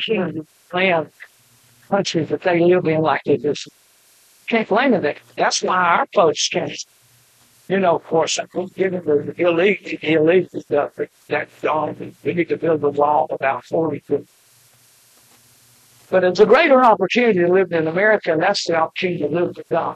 opportunity to plan countries that they live in like they just can't blame it. That's why our folks can't. Of course, given the illegal stuff that's on, we need to build a wall about 40 feet. But it's a greater opportunity to live in America, and that's the opportunity to live with God.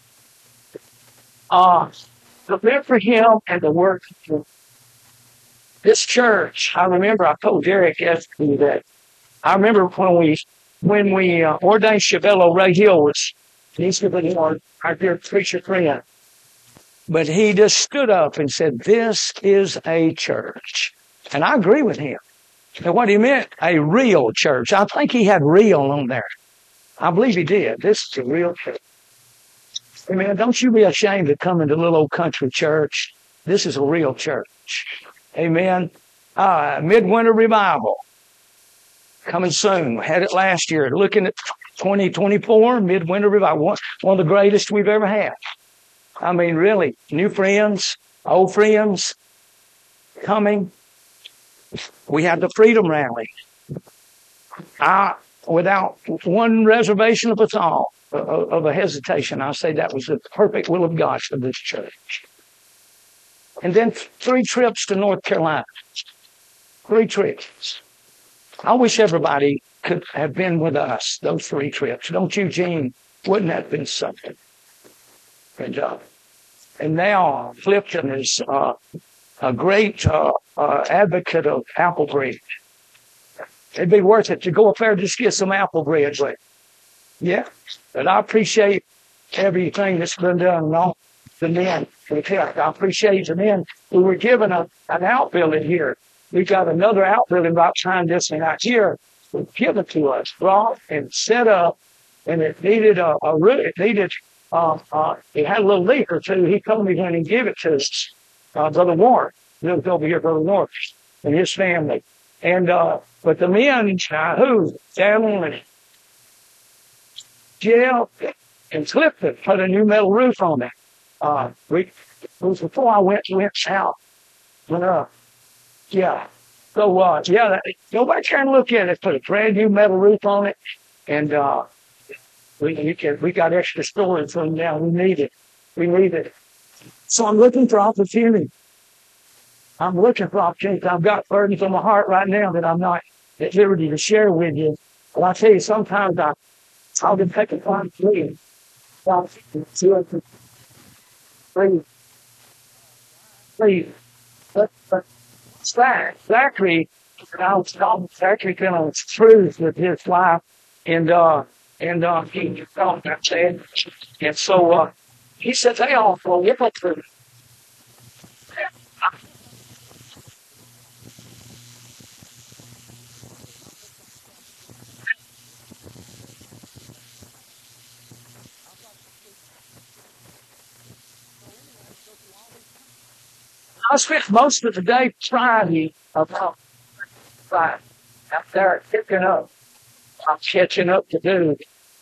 To live for Him and to work for Him. This church, I remember I told Derek yesterday that I remember when we ordained Chevello, Ray Hill he's our dear preacher friend. But he just stood up and said, this is a church. And I agree with him. And what he meant, a real church. I think he had real on there. I believe he did. This is a real church. Amen. Don't you be ashamed to come into a little old country church. This is a real church. Amen. Midwinter Revival. Coming soon. We had it last year. Looking at 2024, Midwinter Revival. One of the greatest we've ever had. I mean, really, new friends, old friends, coming. We had the Freedom Rally. Without one reservation of a hesitation, I say that was the perfect will of God for this church. And then 3 trips to North Carolina. 3 trips. I wish everybody could have been with us, those 3 trips. Don't you, Gene? Wouldn't that have been something? Good job. And now Clifton is a great advocate of apple bread. It'd be worth it to go up there and just get some apple bread. But yeah, but I appreciate everything that's been done. And all the men, I appreciate the men who were given an outbuilding here. We got another outbuilding about time this and out here was given to us, brought and set up, and it needed it had a little leak or two. He told me when he gave it to us, Brother Warren, lived over here, Brother Warren, and his family. And, but the men, Daniel and Jill and Clifton put a new metal roof on it. It was before I went south. But, yeah. So, go back there and look at it. Put a brand new metal roof on it. And, we got extra storage from now. We need it. So I'm looking for opportunity. I've got burdens on my heart right now that I'm not at liberty to share with you. Well, I tell you, sometimes I'll just take a time to leave. Please. But Zachary, I was talking to Zachary kind of truth with his life, and he thought that said, and so he said, "Hey, well, we'll go through." I spent most of the day Friday out there picking up. I'm catching up to do.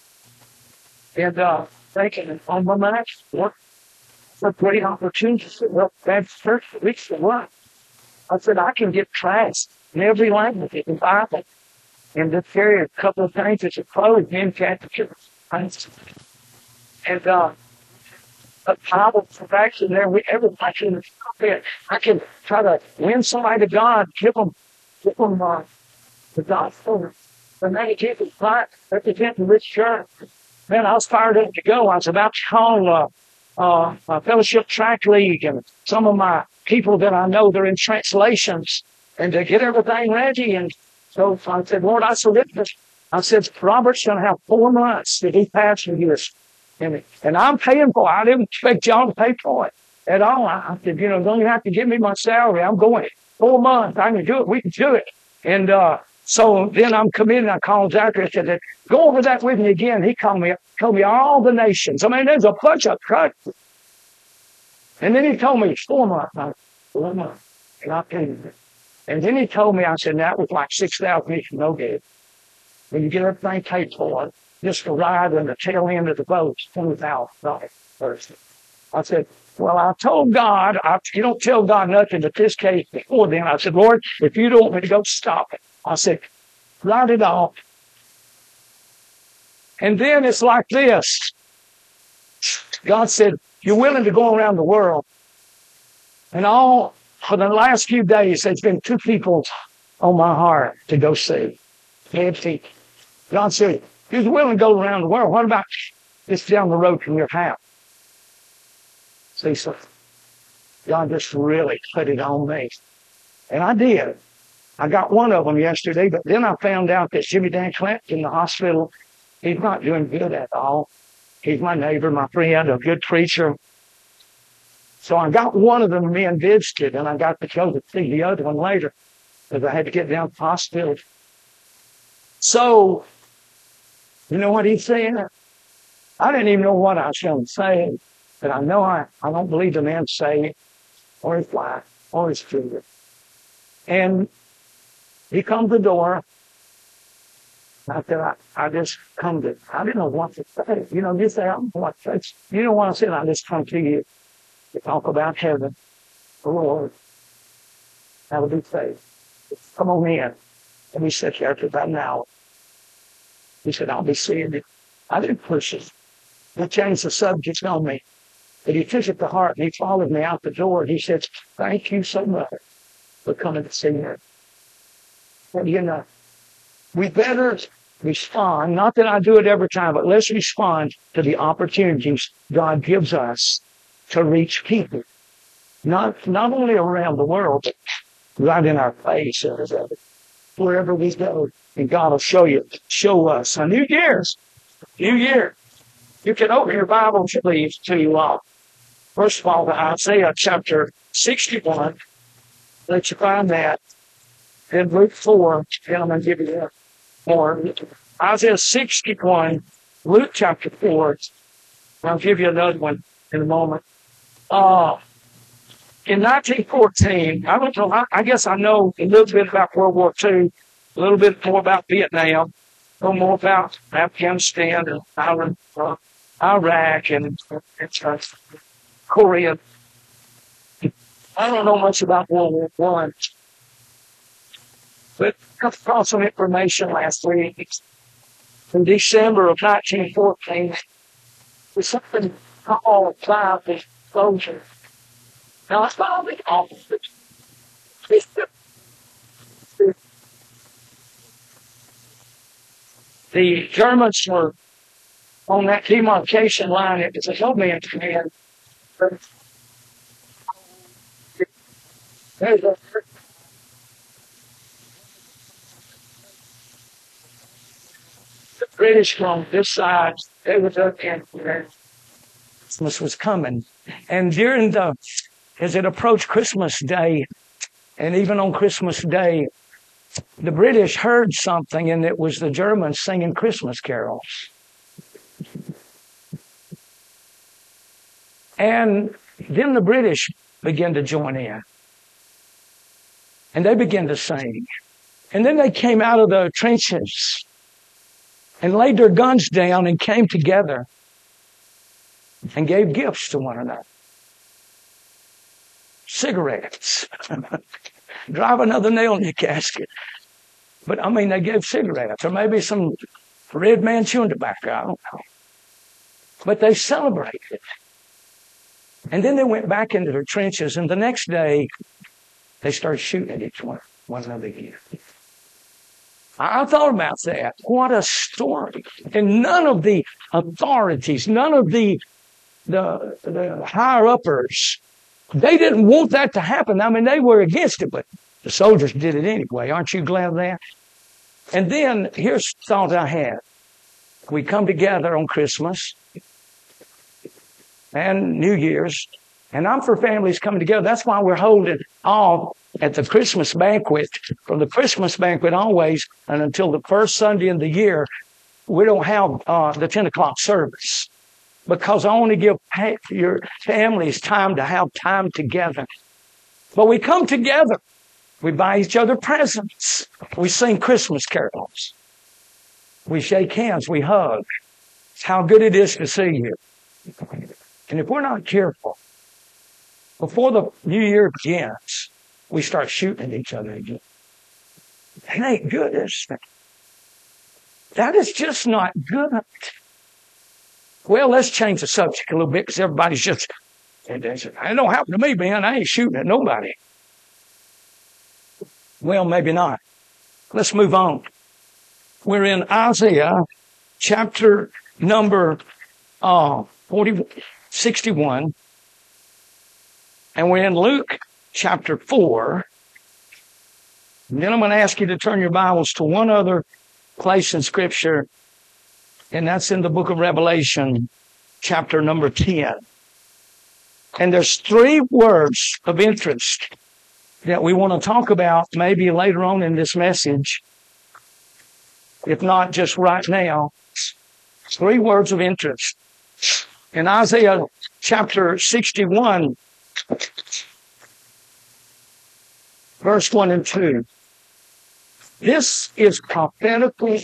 And thinking on my mind, what a great opportunity to sit up that church for weeks to work. I said, I can get class in every language in the Bible and just carry a couple of things as a clothes in catechism. And a Bible perfection there. Everybody can. I can try to win somebody to God, give them the gospel. And then he keep it quiet, representing this church. Man, I was fired up to go. I was about to call a fellowship track league and some of my people that I know they're in translations and to get everything ready. And so I said, Lord, I surrender. I said, Robert's going to have 4 months to be pastor here. And I'm paying for it. I didn't expect y'all to pay for it at all. I said, don't you have to give me my salary? I'm going 4 months. I can do it. We can do it. And so then I'm committed. I called Zachary. I said, go over that with me again. He told me all the nations. I mean, there's a bunch of countries. And then he told me 4 months. I said, 4 months. And I paid it. And then he told me, I said, that was like 6,000 each. No good. When you get everything paid for, just to ride in the tail end of the boat, $20,000 first. I said, well, I told God, you don't tell God nothing, but this case before then, I said, Lord, if you don't want me to go, stop it. I said, write it off. And then it's like this. God said, you're willing to go around the world. And for the last few days, there's been 2 people on my heart to go see. God said, you're willing to go around the world. What about just down the road from your house? See, so God just really put it on me. And I did. I got one of them yesterday, but then I found out that Jimmy Dan Clinton in the hospital, he's not doing good at all. He's my neighbor, my friend, a good preacher. So I got one of them in visited, and I got to go to see the other one later because I had to get down to the hospital. So, you know what he said? I didn't even know what I was going to say, but I know I don't believe the man saying or his wife or his children. And he comes to the door. I said, I just come to, I didn't know what to say. You know, you say, I don't know what to say. You know what I said? I just come to you to talk about heaven, the Lord. That would be safe. Come on in. And we sat there for about an hour. He said, I'll be seeing you. I didn't push it. He changed the subject on me. But he took it to heart and he followed me out the door. And he said, thank you so much for coming to see me. Well, you know, we better respond. Not that I do it every time, but let's respond to the opportunities God gives us to reach people. Not only around the world, but right in our face, wherever we go. And God will show us. A New Year's. New Year. You can open your Bibles, please, to, first of all, to Isaiah chapter 61. Let you find that. In Luke 4, and I'm going to give you that more. Isaiah 61, Luke chapter 4. I'll give you another one in a moment. In 1914, I don't know, I guess I know a little bit about World War II, a little bit more about Vietnam, a little more about Afghanistan and Iraq and Korea. I don't know much about World War I. But I come across some information last week. In December of 1914, there's something called cloud explosion. Now, it's not the opposite. The Germans were on that demarcation line. It was a no man's land. There's a British on this side, they were looking for Christmas was coming. And as it approached Christmas Day, and even on Christmas Day, the British heard something, and it was the Germans singing Christmas carols. And then the British began to join in. And they began to sing. And then they came out of the trenches and laid their guns down and came together and gave gifts to one another. Cigarettes. Drive another nail in your casket. But, I mean, they gave cigarettes or maybe some red man chewing tobacco. I don't know. But they celebrated. And then they went back into their trenches, and the next day they started shooting at each one another again. I thought about that. What a story. And none of the authorities, none of the higher-uppers, they didn't want that to happen. I mean, they were against it, but the soldiers did it anyway. Aren't you glad of that? And then, here's the thought I had. We come together on Christmas and New Year's, and I'm for families coming together. That's why we're holding off at the Christmas banquet, from the Christmas banquet always, and until the first Sunday in the year, we don't have the 10 o'clock service. Because I want to give your families time to have time together. But we come together. We buy each other presents. We sing Christmas carols. We shake hands. We hug. It's how good it is to see you. And if we're not careful, before the new year begins, we start shooting at each other again. It ain't good, is it? That is just not good. Well, let's change the subject a little bit because everybody's just, it don't happen to me, man. I ain't shooting at nobody. Well, maybe not. Let's move on. We're in Isaiah chapter number 61. And we're in Luke chapter 4. And then I'm going to ask you to turn your Bibles to one other place in Scripture, and that's in the book of Revelation, chapter number 10. And there's 3 words of interest that we want to talk about maybe later on in this message, if not just right now. 3 words of interest. In Isaiah chapter 61, verse 1 and 2. This is prophetical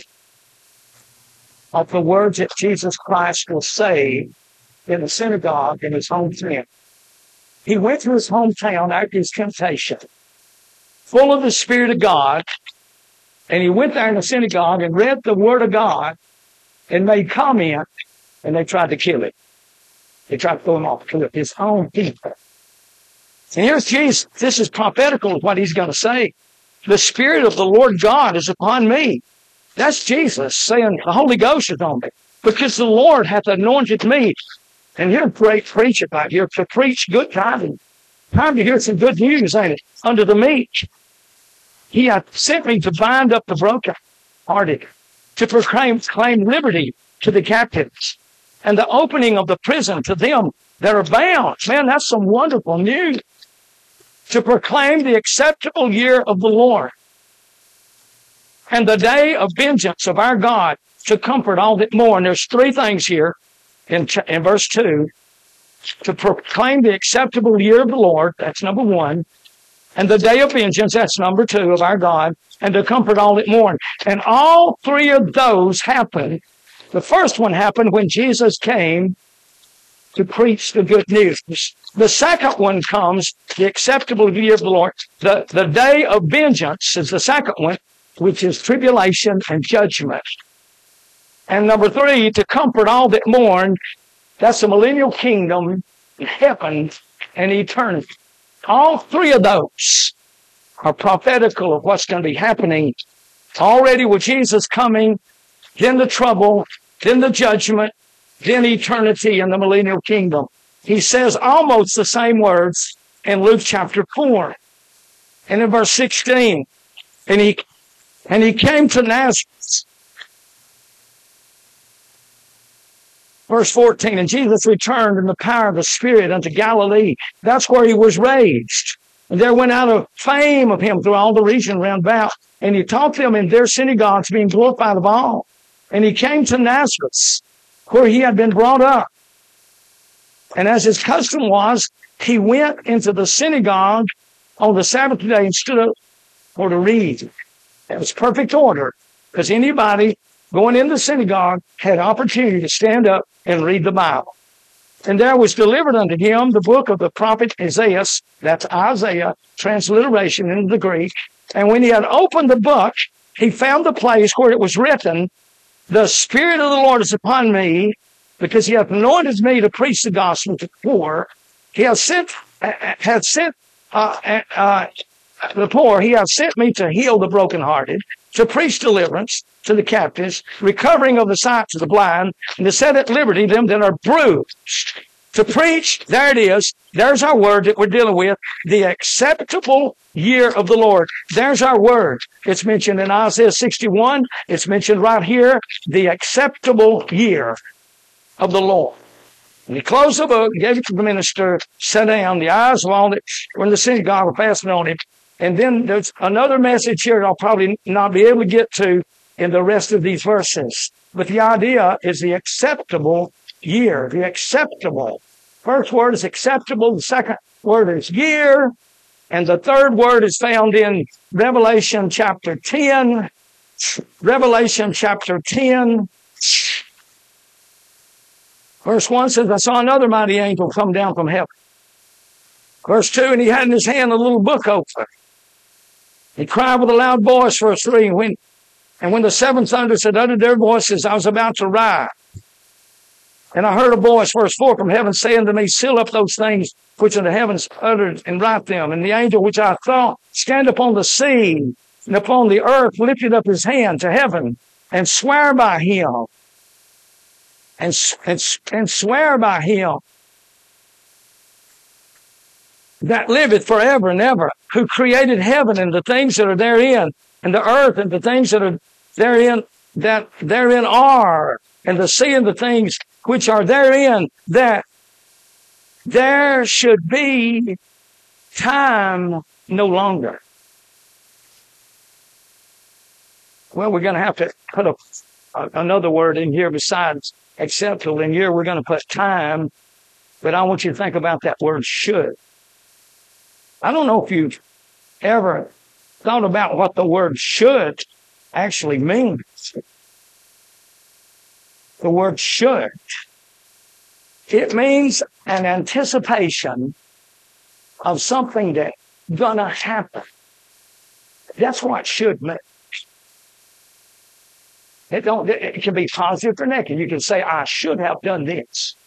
of the words that Jesus Christ will say in the synagogue in his hometown. He went to his hometown after his temptation, full of the Spirit of God, and he went there in the synagogue and read the Word of God and made comment, and they tried to kill him. They tried to throw him off, kill his own people. And here's Jesus. This is prophetical of what he's going to say. The Spirit of the Lord God is upon me. That's Jesus saying the Holy Ghost is on me. Because the Lord hath anointed me. And you're a great preacher back here to preach good tidings. Time to hear some good news, ain't it? Under the meek. He hath sent me to bind up the brokenhearted, to proclaim liberty to the captives, and the opening of the prison to them that are bound. Man, that's some wonderful news. To proclaim the acceptable year of the Lord and the day of vengeance of our God, to comfort all that mourn. There's 3 things here in verse 2. To proclaim the acceptable year of the Lord, that's number 1. And the day of vengeance, that's number 2, of our God, and to comfort all that mourn. And all 3 of those happened. The first one happened when Jesus came to preach the good news. The second one comes, the acceptable year of the Lord. The day of vengeance is the second one, which is tribulation and judgment. And number 3, to comfort all that mourn, that's the millennial kingdom, heaven, and eternity. All 3 of those are prophetical of what's going to be happening already with Jesus coming, then the trouble, then the judgment, then eternity in the millennial kingdom. He says almost the same words in Luke chapter 4. And in verse 16, and he came to Nazareth. Verse 14, and Jesus returned in the power of the Spirit unto Galilee. That's where he was raised. And there went out a fame of him through all the region round about. And he taught them in their synagogues, being glorified of all. And he came to Nazareth, where he had been brought up. And as his custom was, he went into the synagogue on the Sabbath day and stood up for to read. That was perfect order, because anybody going in the synagogue had opportunity to stand up and read the Bible. And there was delivered unto him the book of the prophet Isaiah, that's Isaiah, transliteration into the Greek. And when he had opened the book, he found the place where it was written, the Spirit of the Lord is upon me, because he hath anointed me to preach the gospel to the poor. He hath sent the poor. He hath sent me to heal the brokenhearted, to preach deliverance to the captives, recovering of the sight to the blind, and to set at liberty them that are bruised. To preach, there it is. There's our word that we're dealing with. The acceptable year of the Lord. There's our word. It's mentioned in Isaiah 61. It's mentioned right here. The acceptable year of the Lord. And he closed the book, gave it to the minister, sat down. The eyes of all that were in the synagogue were fastened on him. And then there's another message here that I'll probably not be able to get to in the rest of these verses. But the idea is the acceptable year. The acceptable. First word is acceptable. The second word is year. And the third word is found in Revelation chapter 10. Revelation chapter 10. Verse 1 says, I saw another mighty angel come down from heaven. Verse 2, and he had in his hand a little book open. He cried with a loud voice, verse 3, and And when the seven thunders had uttered their voices, I was about to write. And I heard a voice, verse 4, from heaven saying to me, seal up those things which in the heavens uttered and write them. And the angel which I saw stand upon the sea and upon the earth lifted up his hand to heaven and sware by him. And swear by him that liveth forever and ever, who created heaven and the things that are therein, and the earth and the things that are therein, that therein are, and the sea and the things which are therein, that there should be time no longer. Well, we're going to have to put another word in here besides acceptable. In here, we're going to put time, but I want you to think about that word should. I don't know if you've ever thought about what the word should actually means. The word should. It means an anticipation of something that's gonna happen. That's what should mean. It can be positive or negative. You can say, I should have done this.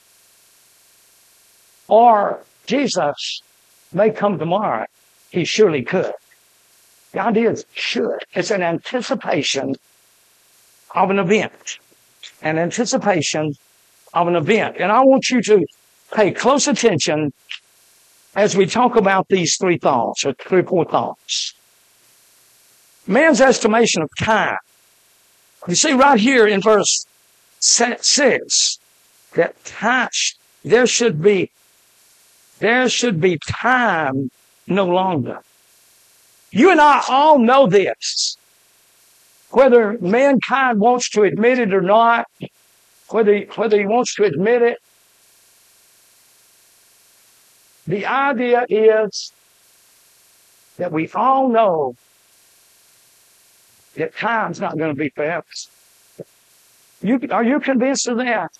Or Jesus may come tomorrow. He surely could. The idea is should. It's an anticipation of an event. An anticipation of an event. And I want you to pay close attention as we talk about these three thoughts, or three or four thoughts. Man's estimation of time. You see right here in verse 6 that time, there should be time no longer. You and I all know this. Whether mankind wants to admit it or not, whether he wants to admit it, the idea is that we all know that time's not going to be forever. Are you convinced of that?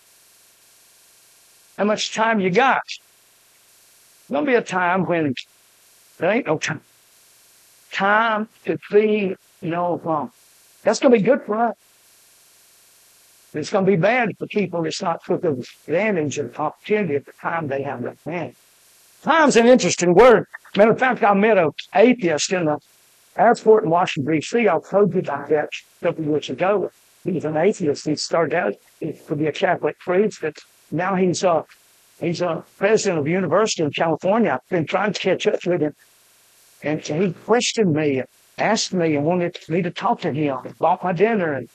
How much time you got? There's going to be a time when there ain't no time. Time to be no long. That's going to be good for us. It's going to be bad for people that's not took advantage of the opportunity at the time they have that man. Time's an interesting word. Matter of fact, I met an atheist in the airport in Washington, D.C. I told you about that a couple of years ago. He was an atheist. He started out to be a Catholic priest, but now he's a president of a university in California. I've been trying to catch up with him. And he questioned me, asked me, and wanted me to talk to him. He bought my dinner, and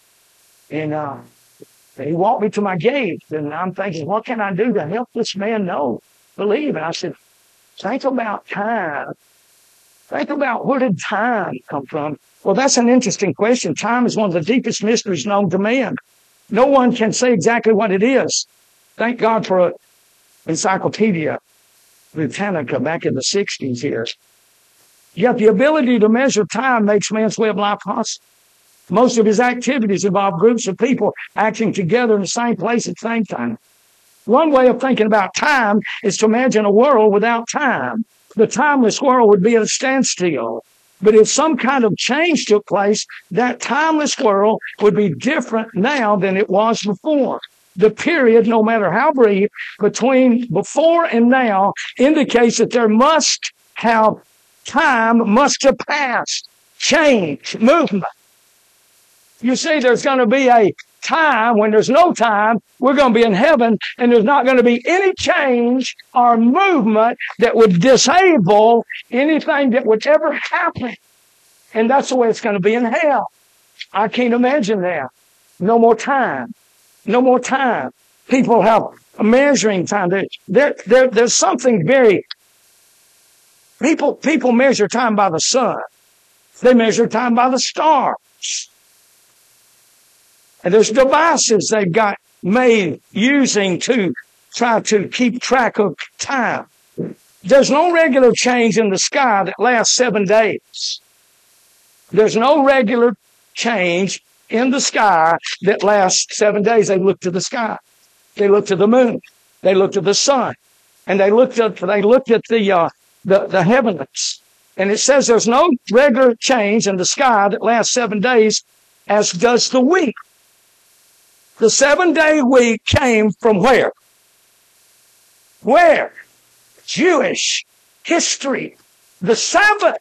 he walked me to my gate. And I'm thinking, what can I do to help this man believe? And I said, think about time. Think about where did time come from? Well, that's an interesting question. Time is one of the deepest mysteries known to man. No one can say exactly what it is. Thank God for an Encyclopedia Britannica back in the 60s here. Yet the ability to measure time makes man's way of life possible. Most of his activities involve groups of people acting together in the same place at the same time. One way of thinking about time is to imagine a world without time. The timeless world would be at a standstill. But if some kind of change took place, that timeless world would be different now than it was before. The period, no matter how brief, between before and now indicates that there must have passed, change, movement. You see, there's going to be a time when there's no time. We're going to be in heaven, and there's not going to be any change or movement that would disable anything that would ever happen. And that's the way it's going to be in hell. I can't imagine that. No more time. No more time. People have a measuring time. There's something very... People measure time by the sun. They measure time by the stars. And there's devices they've got made using to try to keep track of time. There's no regular change in the sky that lasts 7 days. There's no regular change in the sky that lasts 7 days. They look to the sky. They look to the moon. They look to the sun. And they looked at the heavens. And it says there's no regular change in the sky that lasts 7 days as does the week. The 7-day week came from where? Where? Jewish history. The Sabbath.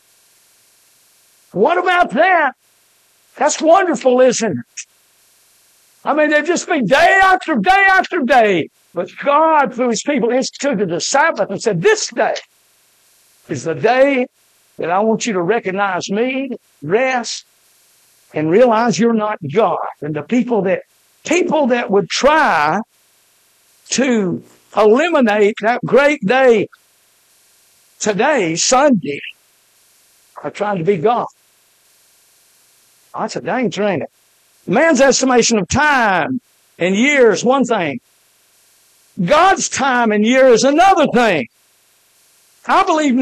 What about that? That's wonderful, isn't it? I mean, there'd just be day after day after day. But God, through His people, instituted the Sabbath and said, this day is the day that I want you to recognize me, rest, and realize you're not God. And the people that would try to eliminate that great day today, Sunday, are trying to be God. That's a danger, ain't it? Man's estimation of time and years, one thing. God's time and year is another thing. I believe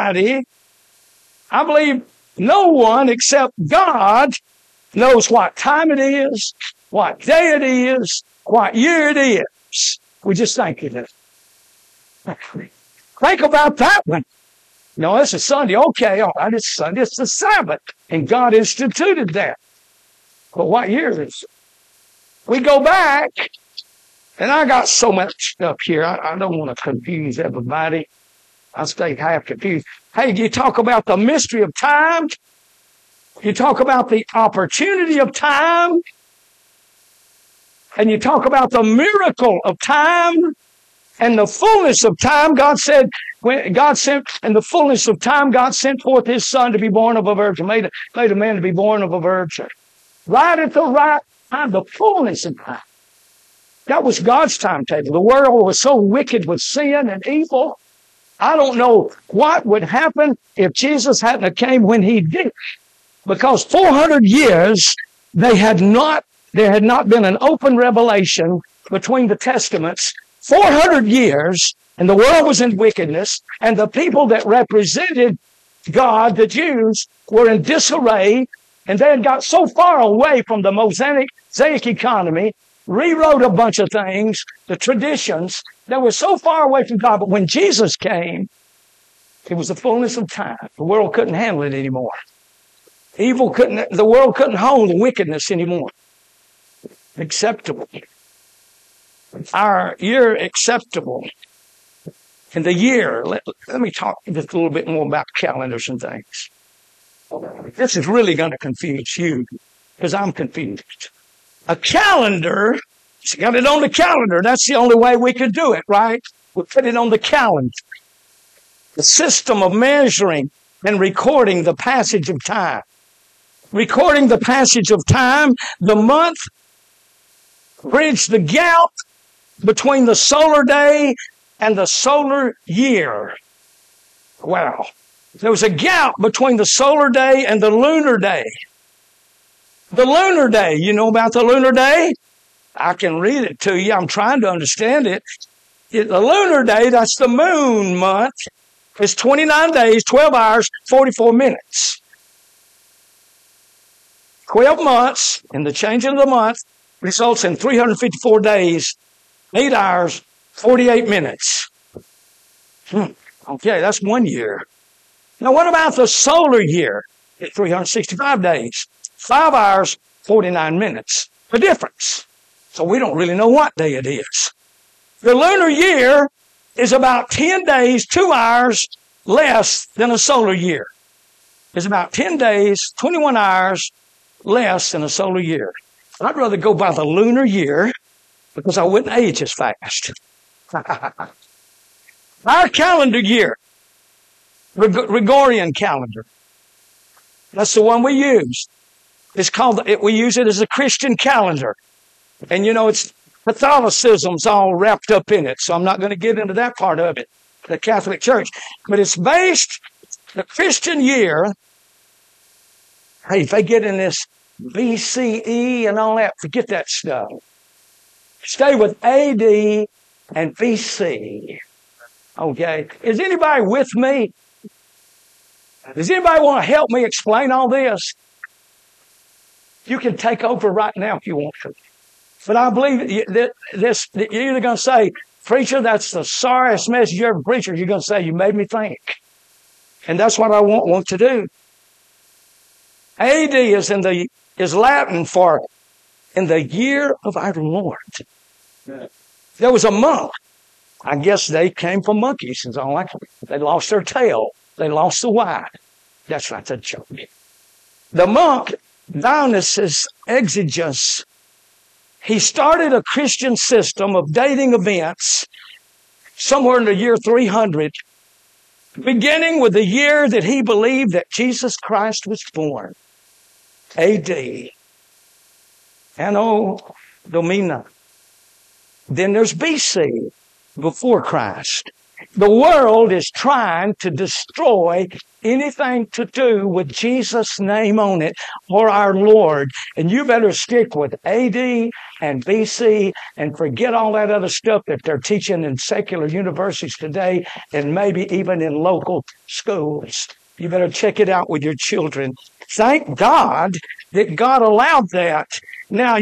no one except God knows what time it is, what day it is, what year it is. We just think it is. Think about that one. No, this is Sunday. Okay, all right, it's Sunday. It's the Sabbath. And God instituted that. But what year is it? We go back, and I got so much stuff here. I don't want to confuse everybody. I stay half confused. Hey, you talk about the mystery of time. You talk about the opportunity of time. And you talk about the miracle of time and the fullness of time. God said, when God sent, in the fullness of time, God sent forth His Son to be born of a virgin, made a man to be born of a virgin. Right at the right time, the fullness of time. That was God's timetable. The world was so wicked with sin and evil. I don't know what would happen if Jesus hadn't came when He did. Because 400 years, there had not been an open revelation between the testaments. 400 years, and the world was in wickedness, and the people that represented God, the Jews, were in disarray, and they had got so far away from the Mosaic economy, rewrote a bunch of things, the traditions, they were so far away from God. But when Jesus came, it was the fullness of time. The world couldn't handle it anymore. The world couldn't hold the wickedness anymore. Acceptable. Our year acceptable. And the year, let me talk just a little bit more about calendars and things. This is really going to confuse you, because I'm confused. A calendar, you got it on the calendar. That's the only way we could do it, right? We put it on the calendar. The system of measuring and recording the passage of time. Recording the passage of time, the month bridged the gap between the solar day and the solar year. Wow. There was a gap between the solar day and the lunar day. The lunar day, you know about the lunar day? I can read it to you. I'm trying to understand it. The lunar day, that's the moon month. It's 29 days, 12 hours, 44 minutes. 12 months, and the change of the month results in 354 days, 8 hours, 48 minutes. Okay, that's 1 year. Now, what about the solar year? It's 365 days, 5 hours, 49 minutes. The difference. So we don't really know what day it is. The lunar year is about 10 days, 2 hours less than a solar year. It's about 10 days, 21 hours less than a solar year. I'd rather go by the lunar year because I wouldn't age as fast. Our calendar year, Gregorian calendar, that's the one we use. It's called, we use it as a Christian calendar. And you know, it's Catholicism's all wrapped up in it, so I'm not going to get into that part of it, the Catholic Church. But it's based, the Christian year, hey, if they get in this BCE and all that, forget that stuff. Stay with AD and BC. Okay? Is anybody with me? Does anybody want to help me explain all this? You can take over right now if you want to. But I believe that you're either going to say, preacher, that's the sorriest message you ever preached, or you're going to say, you made me think. And that's what I want to do. AD is in the is Latin for in the year of our Lord. There was a monk. I guess they came from monkeys and all that. They lost their tail. They lost the white. That's a joke. The monk, Dionysius Exiguus, he started a Christian system of dating events somewhere in the year 300, beginning with the year that he believed that Jesus Christ was born, A.D. Anno Domini. Then there's B.C., before Christ. The world is trying to destroy anything to do with Jesus' name on it or our Lord. And you better stick with AD and BC and forget all that other stuff that they're teaching in secular universities today and maybe even in local schools. You better check it out with your children. Thank God that God allowed that. Now,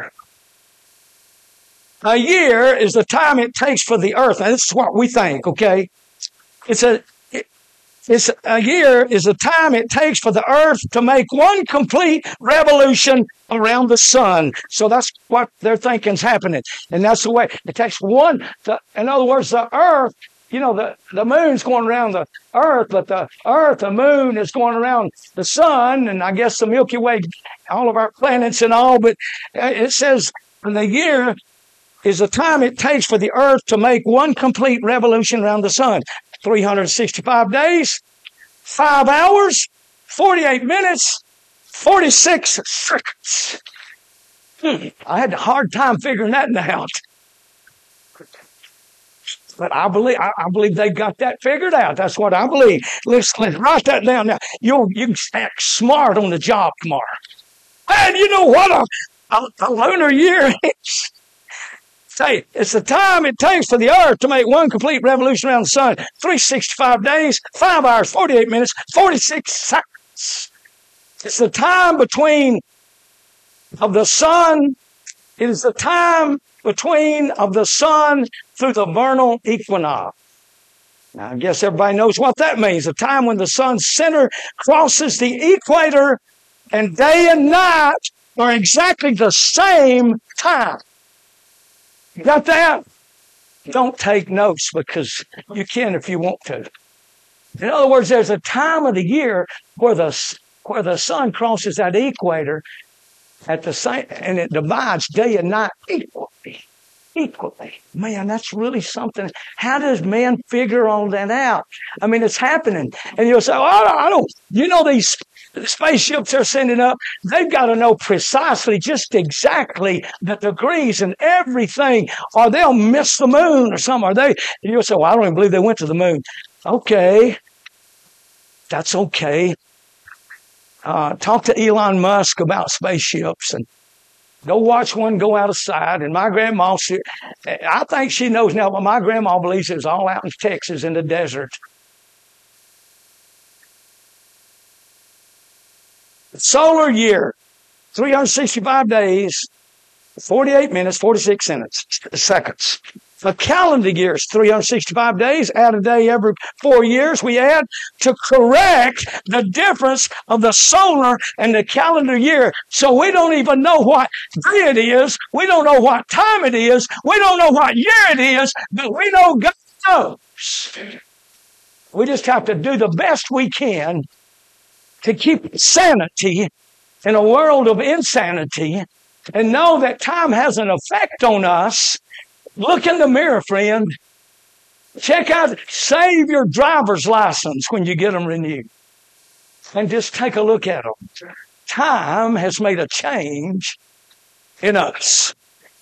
a year is the time it takes for the earth. Now, this is what we think, okay? A year is the time it takes for the earth to make one complete revolution around the sun. So that's what they're thinking is happening. And that's the way it takes one. In other words, the earth, the moon's going around the earth, but the moon is going around the sun, and I guess the Milky Way, all of our planets and all, but it says in the year is the time it takes for the earth to make one complete revolution around the sun. 365 days, 5 hours, 48 minutes, 46 seconds. I had a hard time figuring that out. But I believe they got that figured out. That's what I believe. Let's write that down now. You can act smart on the job tomorrow. And you know what a lunar year is? Say, it's the time it takes for the earth to make one complete revolution around the sun. 365 days, 5 hours, 48 minutes, 46 seconds. It's the time of the sun. It is the time of the sun through the vernal equinox. Now, I guess everybody knows what that means. The time when the sun's center crosses the equator and day and night are exactly the same time. You got that? Don't take notes because you can if you want to. In other words, there's a time of the year where the sun crosses that equator at the same, and it divides day and night equally. Man, that's really something. How does man figure all that out? I mean, it's happening. And you'll say, oh, these spaceships they're sending up, they've got to know precisely just exactly the degrees and everything, or they'll miss the moon or something. And you'll say, well, I don't even believe they went to the moon. Okay. That's okay. Talk to Elon Musk about spaceships and go watch one go out of sight. And my grandma, I think she knows now, but my grandma believes it was all out in Texas in the desert. Solar year, 365 days, 48 minutes, 46 seconds. The calendar year is 365 days, add a day every 4 years. We add to correct the difference of the solar and the calendar year. So we don't even know what day it is. We don't know what time it is. We don't know what year it is, but we know God knows. We just have to do the best we can to keep sanity in a world of insanity and know that time has an effect on us. Look in the mirror, friend. Save your driver's license when you get them renewed. And just take a look at them. Time has made a change in us.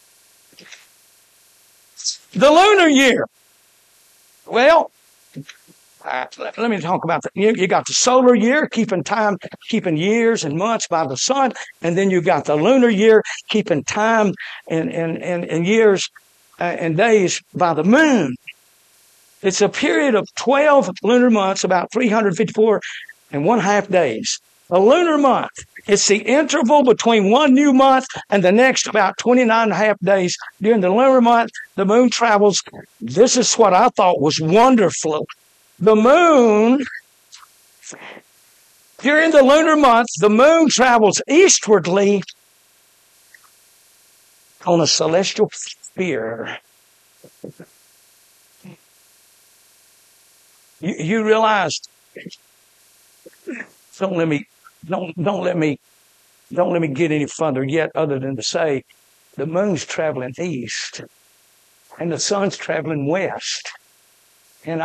The lunar year. Well, let me talk about that. You got the solar year, keeping years and months by the sun, and then you got the lunar year, keeping time and years and days by the moon. It's a period of 12 lunar months, about 354 and 1/2 days. A lunar month, it's the interval between one new month and the next, about 29.5 days. During the lunar month, the moon travels. This is what I thought was wonderful. The moon During the lunar month, the moon travels eastwardly on a celestial sphere. You realize, don't let me get any further yet other than to say the moon's traveling east and the sun's traveling west. And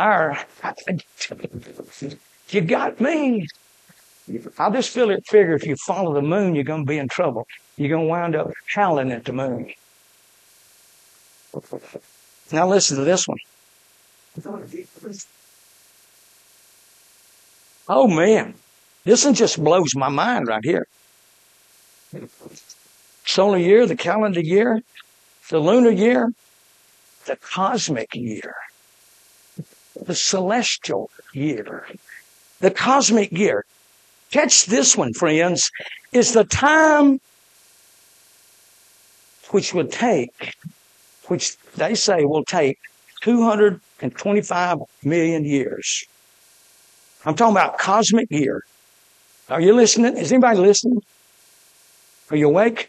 you got me. I just figure if you follow the moon, you're going to be in trouble. You're going to wind up howling at the moon. Now listen to this one. Oh man, this one just blows my mind right here. Solar year, the calendar year, the lunar year, the cosmic year, the celestial year, the cosmic year. Catch this one, friends, is the time which they say will take 225 million years. I'm talking about cosmic year. Are you listening? Is anybody listening? Are you awake?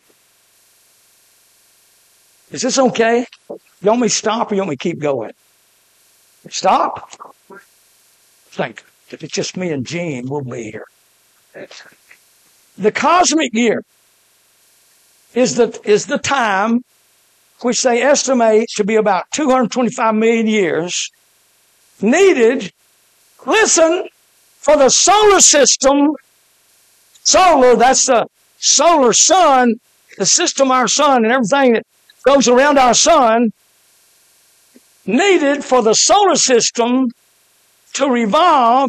Is this okay? You want me to stop or you want me to keep going? Stop? Think. If it's just me and Gene, we'll be here. The cosmic year is the time which they estimate to be about 225 million years needed, listen, for the solar system. Solar, that's the solar sun, the system of our sun and everything that goes around our sun, needed for the solar system to revolve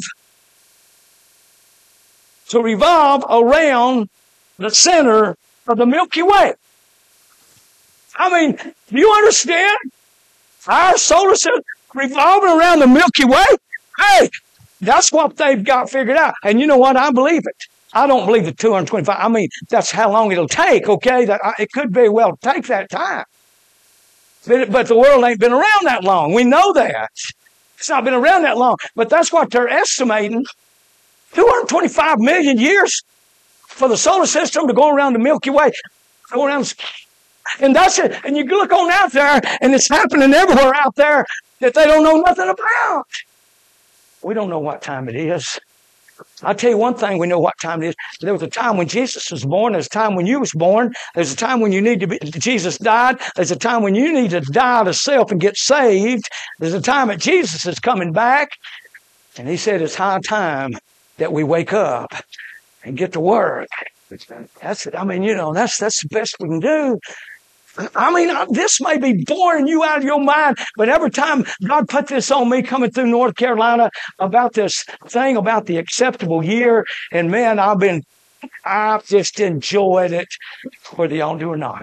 around the center of the Milky Way. I mean, do you understand? Our solar system revolving around the Milky Way? Hey, that's what they've got figured out. And you know what? I believe it. I don't believe the 225. I mean, that's how long it'll take, okay? It could very well take that time. But the world ain't been around that long. We know that. It's not been around that long. But that's what they're estimating. 225 million years for the solar system to go around the Milky Way. Go around, and that's it. And you look on out there, and it's happening everywhere out there that they don't know nothing about. We don't know what time it is. I'll tell you one thing, we know what time it is. There was a time when Jesus was born. There's a time when you was born. There's a time when Jesus died. There's a time when you need to die to self and get saved. There's a time that Jesus is coming back. And he said it's high time that we wake up and get to work. That's the best we can do. I mean, this may be boring you out of your mind, but every time God put this on me coming through North Carolina about this thing about the acceptable year, and man, I've just enjoyed it, whether y'all do or not.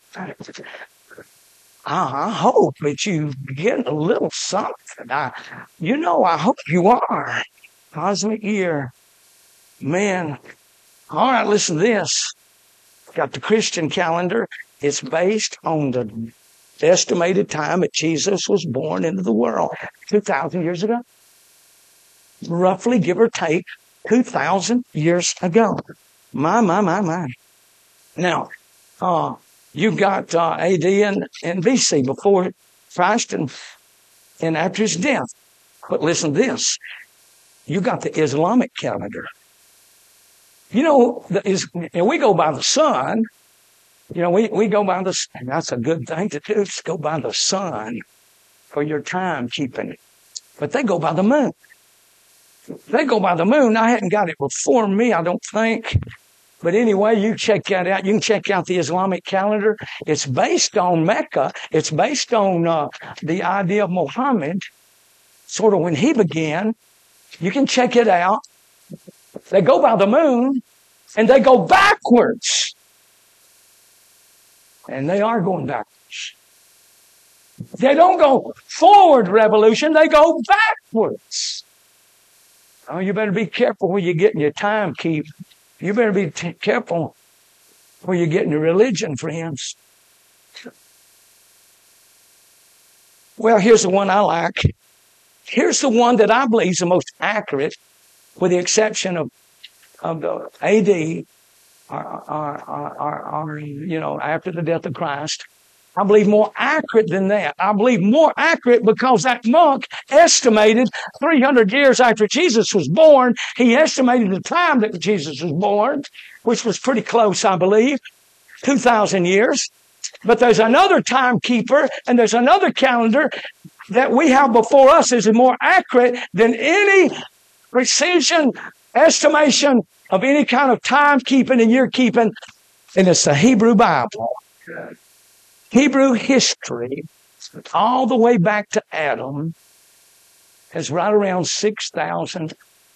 I hope that you get a little something. I hope you are. Cosmic year. Man. All right, listen to this. Got the Christian calendar. It's based on the estimated time that Jesus was born into the world. 2,000 years ago. Roughly, give or take, 2,000 years ago. My. Now, you've got AD and BC, before Christ and after his death. But listen to this. You got the Islamic calendar. You know, we go by the sun. You know, we go by the sun. That's a good thing to do. Just go by the sun for your time keeping. But they go by the moon. They go by the moon. I hadn't got it before me, I don't think. But anyway, you check that out. You can check out the Islamic calendar. It's based on Mecca. It's based on the idea of Muhammad, sort of when he began. You can check it out. They go by the moon, and they go backwards. And they are going backwards. They don't go forward revolution, they go backwards. Oh, you better be careful where you're getting your time keep. You better be careful where you're getting your religion, friends. Well, here's the one I like. Here's the one that I believe is the most accurate, with the exception of of the AD, after the death of Christ. I believe more accurate than that. I believe more accurate because that monk estimated 300 years after Jesus was born. He estimated the time that Jesus was born, which was pretty close, I believe, 2,000 years. But there's another timekeeper and there's another calendar that we have before us is more accurate than any precision estimation of any kind of timekeeping and year keeping. And it's the Hebrew Bible. Hebrew history, all the way back to Adam, is right around 6,000.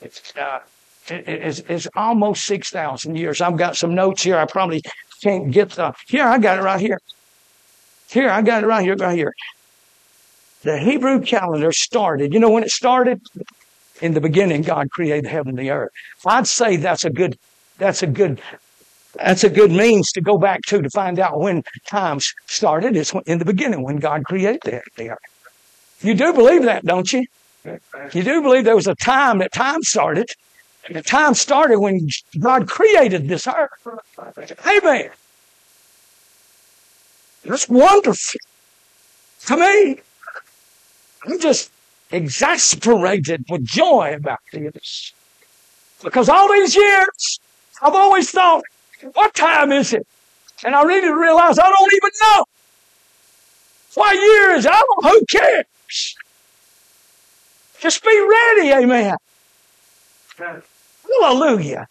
It's almost 6,000 years. I've got some notes here. I probably can't get here, I got it right here. Here, I got it right here. The Hebrew calendar started. You know when it started? In the beginning, God created heaven and the earth. I'd say that's a good means to go back to find out when times started. It's in the beginning when God created the earth. You do believe that, don't you? You do believe there was a time that time started. And the time started when God created this earth. Amen. That's wonderful. To me, I'm just exasperated with joy about this. Because all these years, I've always thought, what time is it? And I really realized I don't even know. What year is it? Who cares? Just be ready, amen. Hallelujah.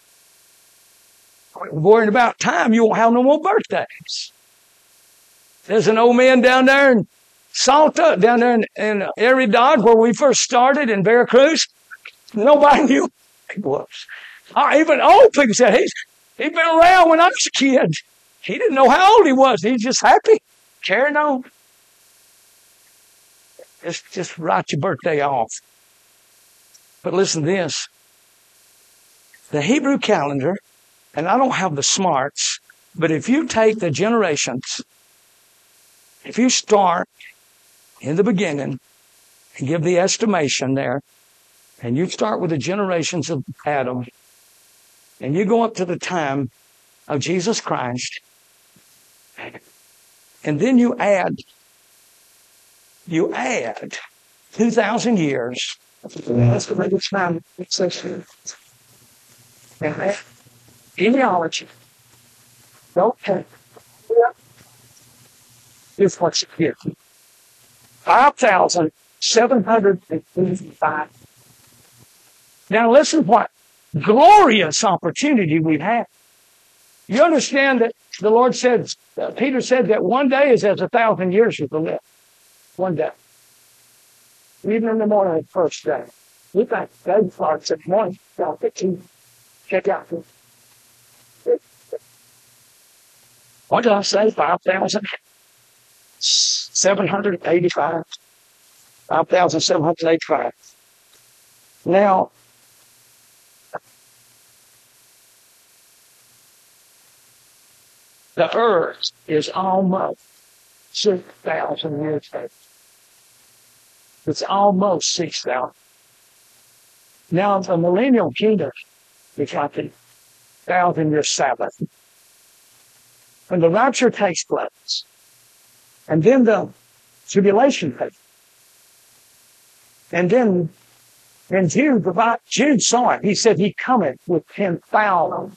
Worrying about time, you won't have no more birthdays. There's an old man down there in Salta, down there in Eridad, where we first started in Veracruz. Nobody knew who he was. Even old people said, he'd been around when I was a kid. He didn't know how old he was. He's just happy, carrying on. Just write your birthday off. But listen to this. The Hebrew calendar, and I don't have the smarts, but if you take the generations, if you start in the beginning and give the estimation there, and you start with the generations of Adam, and you go up to the time of Jesus Christ, and then you add 2,000 years. That's the regular time. And genealogy. Okay. Here's what's here. 5,785. Now listen what glorious opportunity we've had. You understand that the Lord said, Peter said that one day is as 1,000 years with the live. One day. Even in the morning, the first day. We think day starts at morning. Check out this. What did I say? 5,785. 5,785. Now, the earth is almost 6,000 years old. It's almost 6,000. Now, the millennial kingdom is like the 1,000-year Sabbath. When the rapture takes place, and then the tribulation takes place, and then in Jude saw it. He said he cometh with 10,000.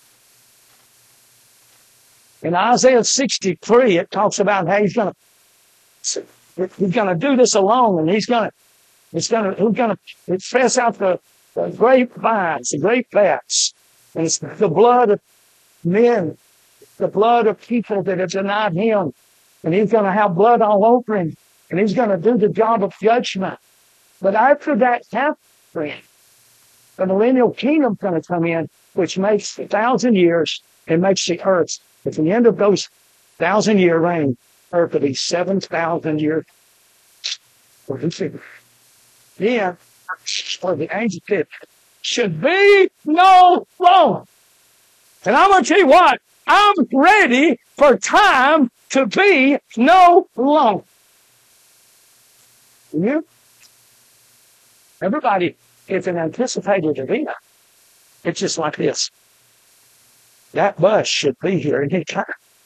In Isaiah 63, it talks about how he's going to do this alone, and he's going to press out the grapevines, the grape vats, and it's the blood of men, the blood of people that have denied him, and he's going to have blood all over him, and he's going to do the job of judgment. But after that happens, the millennial kingdom's going to come in, which makes 1,000 years and makes the earth. At the end of those 1,000-year reign, earth will be 7,000 years. Yeah, for the angel said, should be no longer. And I'm going to tell you what, I'm ready for time to be no longer. You? Everybody is an anticipated event. It's just like this. That bus should be here any time.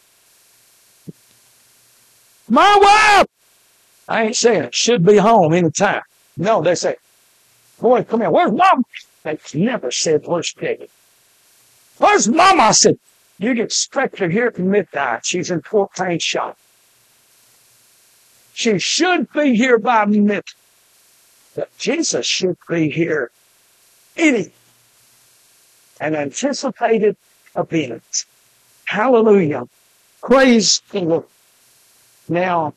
My wife! I ain't saying it should be home any time. No, they say, boy, come here. Where's Mom? They never said, where's Peggy? Where's Mama? I said, you get expected here at midnight. She's in Fort Payne shop. She should be here by midnight. But Jesus should be here any an anticipated event. Hallelujah. Praise the Lord. Now,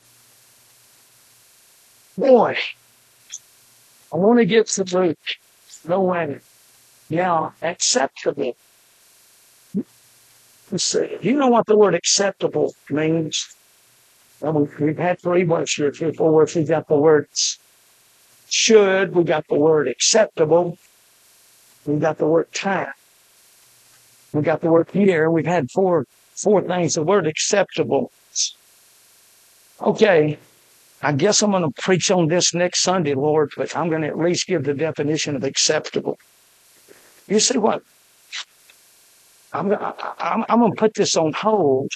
boy, I want to get to Luke. No way. Now, acceptable. Let's see. You know what the word acceptable means? Well, we've had 3 words here, 3 or 4 words. We've got the word should. We've got the word acceptable. We've got the word time. We've got the word year. We've had four things. The word acceptable. Okay. I guess I'm going to preach on this next Sunday, Lord, but I'm going to at least give the definition of acceptable. You see what? I'm going to put this on hold.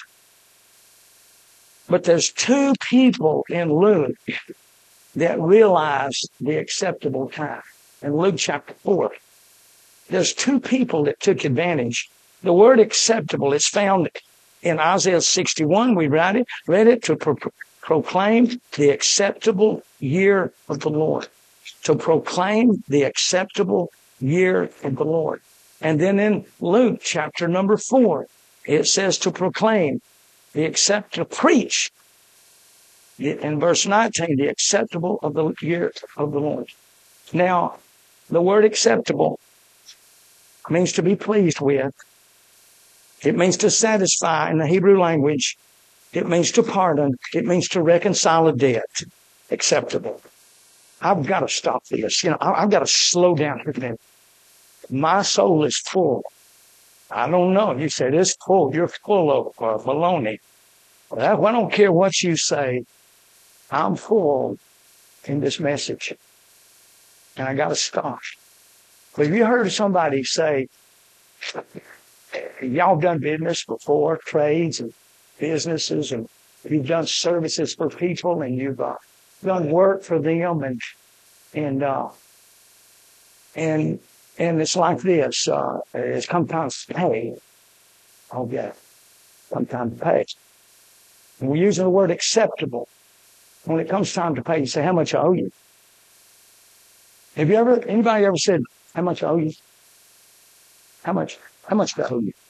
But there's 2 people in Luke that realize the acceptable time. In Luke chapter 4. There's 2 people that took advantage. The word acceptable is found in Isaiah 61. We read it to proclaim the acceptable year of the Lord. To proclaim the acceptable year of the Lord. And then in Luke chapter number 4, it says to proclaim to preach. In verse 19, the acceptable of the year of the Lord. Now, the word acceptable means to be pleased with. It means to satisfy in the Hebrew language. It means to pardon. It means to reconcile a debt. Acceptable. I've got to stop this. I've got to slow down here a minute. My soul is full. I don't know. You said it's full. You're full of baloney. Well, I don't care what you say. I'm full in this message. And I got to stop. But have you heard somebody say, y'all done business before, trades and businesses, and you've done services for people, and you've done work for them, and it's like this. It's sometimes pay. Oh yeah, sometimes pay. And we're using the word acceptable. When it comes time to pay, you say, how much I owe you? Have anybody ever said, how much I owe you? How much do I owe you?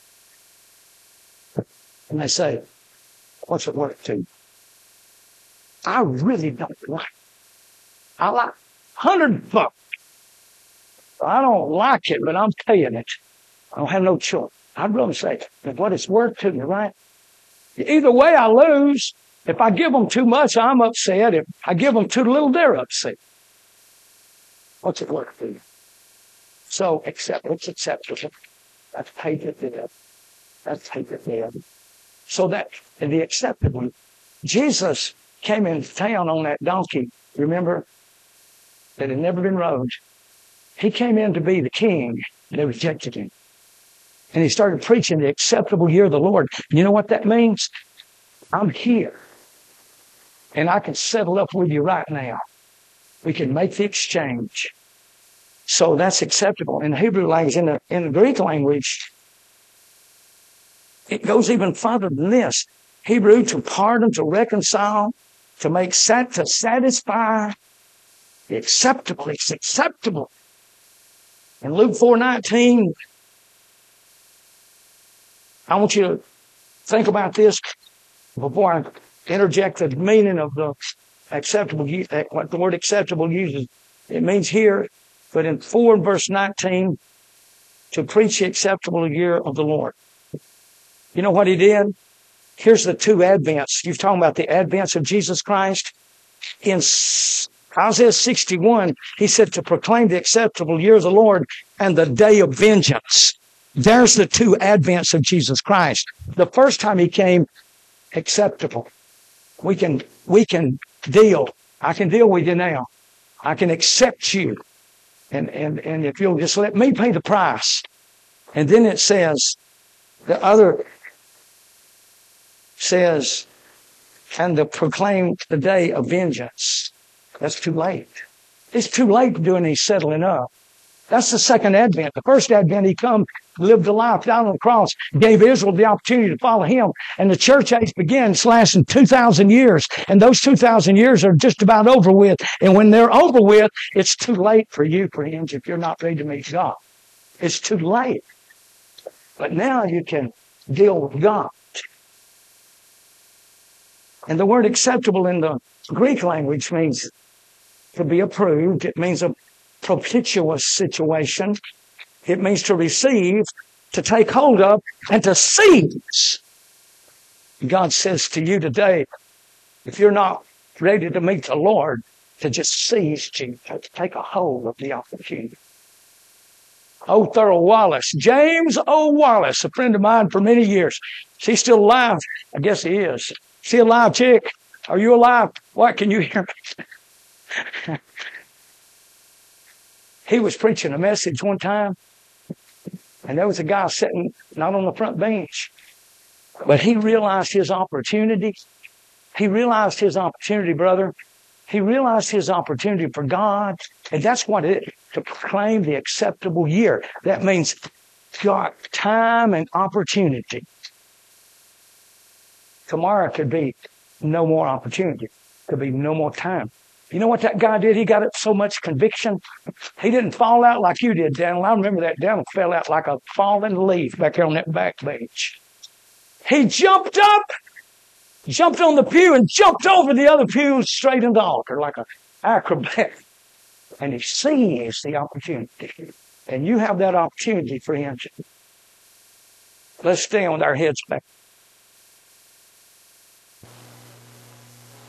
And they say, what's it worth to you? I really don't like it. I like $100. I don't like it, but I'm paying it. I don't have no choice. I'd rather say what it's worth to me, right? Either way, I lose. If I give them too much, I'm upset. If I give them too little, they're upset. What's it worth to you? So, it's acceptable. That's paid the debt. That's paid the debt. So that, the acceptable, Jesus came into town on that donkey, remember, that had never been rode. He came in to be the king. They rejected him. And he started preaching the acceptable year of the Lord. You know what that means? I'm here. And I can settle up with you right now. We can make the exchange. So that's acceptable. In the Hebrew language, in the Greek language, it goes even further than this. Hebrew, to pardon, to reconcile, to satisfy. The acceptable. It's acceptable. In Luke 4:19, I want you to think about this before I interject the meaning of the acceptable, what the word acceptable uses. It means here, but in 4 verse 19, to preach the acceptable year of the Lord. You know what he did? Here's the 2 advents. You're talking about the advents of Jesus Christ. In Isaiah 61, he said to proclaim the acceptable year of the Lord and the day of vengeance. There's the 2 advents of Jesus Christ. The first time he came, acceptable. We can deal. I can deal with you now. I can accept you. And if you'll just let me pay the price. And then it says, the other says, and to proclaim the day of vengeance. That's too late. It's too late to do any settling up. That's the second advent. The first advent, he come, lived a life, died on the cross, gave Israel the opportunity to follow him. And the church age begins lasting 2,000 years. And those 2,000 years are just about over with. And when they're over with, it's too late for you, friends, if you're not ready to meet God. It's too late. But now you can deal with God. And the word acceptable in the Greek language means to be approved. It means a propitious situation. It means to receive, to take hold of, and to seize. God says to you today, if you're not ready to meet the Lord, to just seize Jesus, to take a hold of the opportunity. O. Thurl Wallace, James O. Wallace, a friend of mine for many years. Is he still alive? I guess he is. Is he alive, chick? Are you alive? What, can you hear me? He was preaching a message one time, and there was a guy sitting not on the front bench, but he realized his opportunity. He realized his opportunity, brother. He realized his opportunity for God, and that's what it to proclaim the acceptable year. That means God, time and opportunity. Tomorrow could be no more opportunity. Could be no more time. You know what that guy did? He got up so much conviction. He didn't fall out like you did, Daniel. I remember that Daniel fell out like a fallen leaf back there on that back bench. He jumped up, jumped on the pew, and jumped over the other pew straight into the altar like an acrobat. And he seized the opportunity. And you have that opportunity, friends. Let's stand with our heads back.